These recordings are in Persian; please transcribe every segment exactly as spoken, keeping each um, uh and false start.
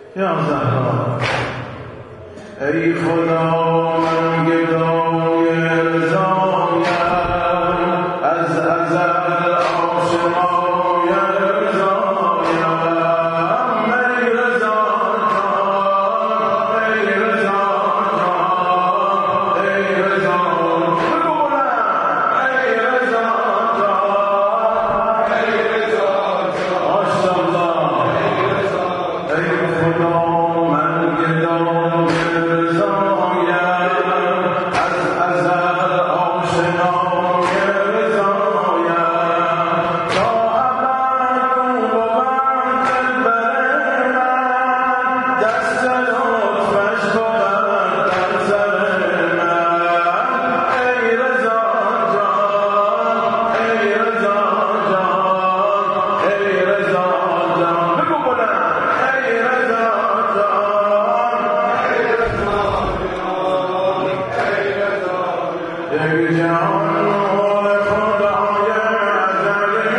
یا زهرا ای خدا من گدای رضایم از ازل آشنای رضایم ای رضا جان ای رضا جان ای رضا بگو بلند ای رضا جان ای رضا جان ماشاءالله ای رضا ای خدا من گدای رضایم از ازل آشنای رضایم تا ابد بود دلبر من دست لطفش بود در سر من ای رضا جان ای رضا جان ای رضا جان بگو بلند ای رضا جان ای رضا جان ای رضا یک جهان نور خدای ازلی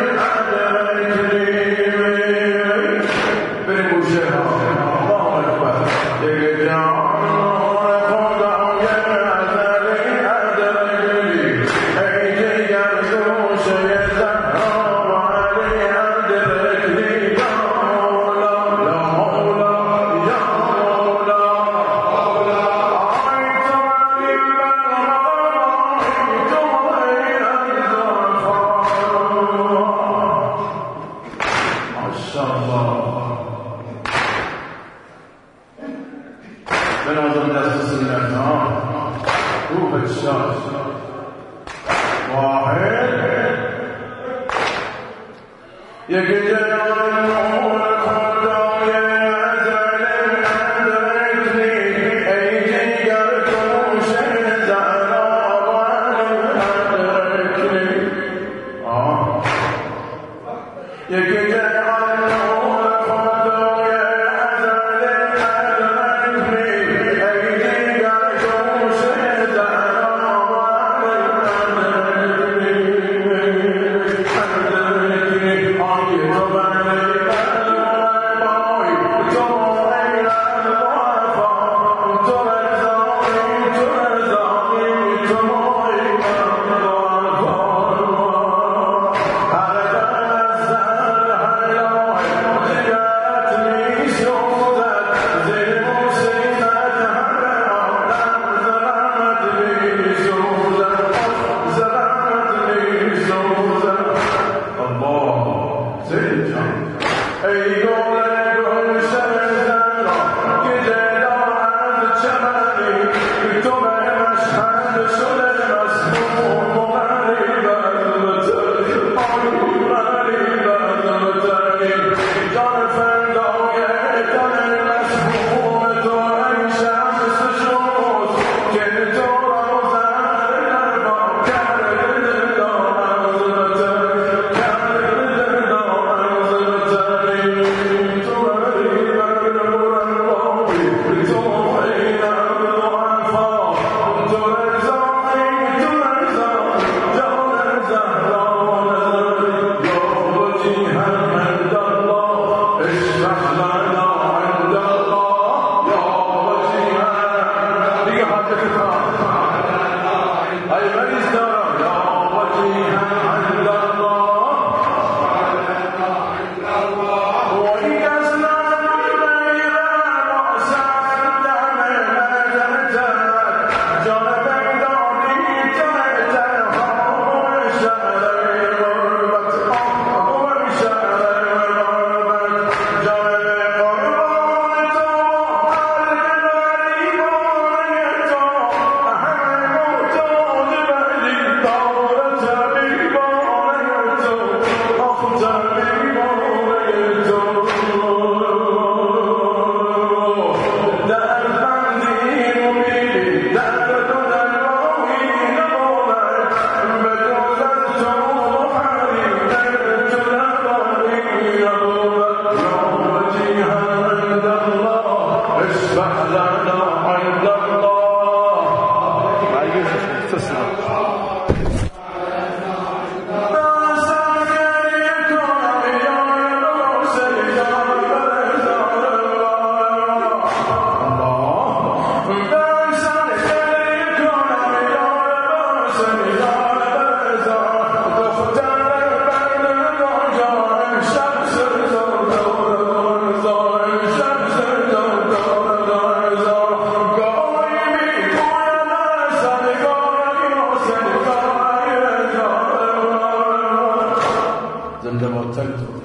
ادریمی بریم گوشه ها الله اکبر یک جهان نور خدای ازلی ادریمی ای جگر گوشه زهرا و علی ادرکلی یا مولا یا مولا یا مولا آی تو علی بلغای تو غیر ماشاءالله بنازم دست سینت ها روح شاد واحد یک جهان نور خدای ازل ادرکلی ای جگر گوشه زهرا و علی ادرکلی آه یک جهان نور خدای ازل ادرکلی ای جگر گوشه زهرا و علی ادرکلی ادرکلی آی تو بنی بلغای تو غیر الوفا تو رضایی تو رضایی تو غیر الوفا هر دم از زهر حیای جگرت می سوزد زیر موسیقت هر آدم زبانت می سوزد زبانت می سوزد الله زیر جان ای گل گلشن زهرا که جدا از چمنی تو به مشهد شده مسموم و غریب الوطنی آی غریب الوطنی جان فردای تن مسموم تو ای شمس شموس که تو را زهر نربا کرده دل را از وطنی کرده دل را از وطنی تو غریب الوطنی تو غیر الوفا تو رضایی تو رضا جان زهرا یا وجیها عند الله اشرح لنا عند الله یا وجیها دیگه حاجت خواهد ای مریض دارم یا وجیها عند الله وإن أسلمنا إلى رأس الدم نجت جنب داري تحت هو شعر الغربة هو شعر الغربة جنب قربان تو الغريبان تو أهل موتود بلي دارة بيبان تو أخت بيبان تو در بندی مبیدی در بدون الراوی نبود بدون تو حری در بدون الراوی نبود یا وجیها عند الله اشرح لنا عند الله عندما تكتب